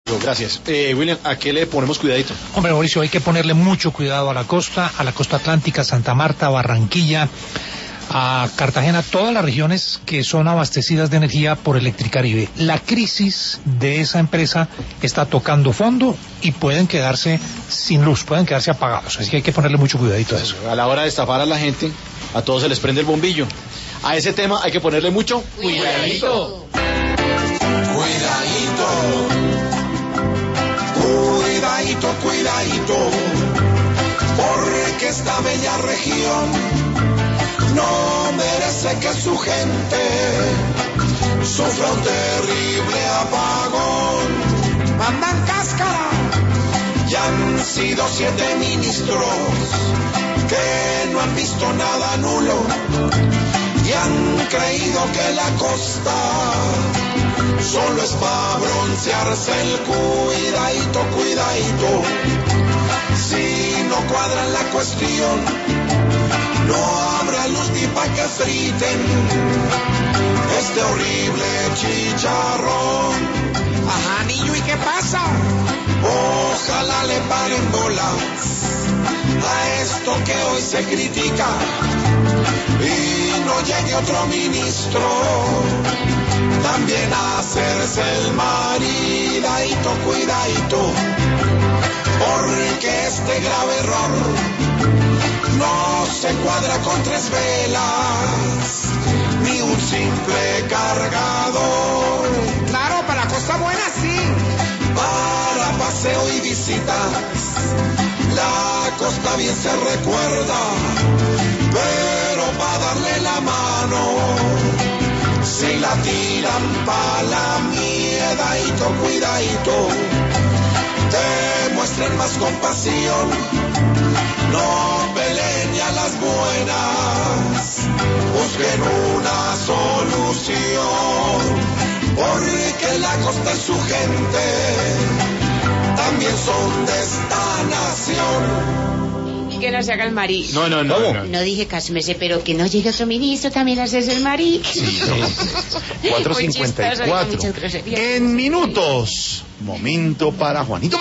Gracias. William, ¿a qué le ponemos cuidadito? Hombre, Mauricio, hay que ponerle mucho cuidado a la costa atlántica, Santa Marta, Barranquilla, a Cartagena, todas las regiones que son abastecidas de energía por Electricaribe. La crisis de esa empresa está tocando fondo y pueden quedarse sin luz, pueden quedarse apagados. Así que hay que ponerle mucho cuidadito a eso. A la hora de estafar a la gente, a todos se les prende el bombillo. A ese tema hay que ponerle mucho cuidadito. Cuidadito. Cuidadito, cuidadito. Porque esta bella región no merece que su gente sufra un terrible apagón. Mandan cáscara. Ya han sido 7 ministros que no han visto nada nulo y han creído que la costa solo es para broncearse. El cuidadito, cuidadito. Si no cuadran la cuestión, no habrá luz ni pa' que friten este horrible chicharrón. Ajá, niño, ¿y qué pasa? Ojalá le paren bolas a esto que hoy se critica y no llegue otro ministro también a hacerse el maridadito, cuidadito, porque este grave error no se cuadra con 3 velas ni un simple cargador. Claro, para cosa buena sí. Para paseo y visitas, la costa bien se recuerda, pero para darle la mano, si la tiran pa' la miedadito, cuidadito, demuestren más compasión, no peleen ni a las buenas, busquen una solución. Porque la costa y su gente también son de esta nación. Y que no se haga el marí. No. No dije cásmese, pero que no llegue otro ministro también a hacerse el marí. Sí. 4:54. En minutos, momento para Juanito.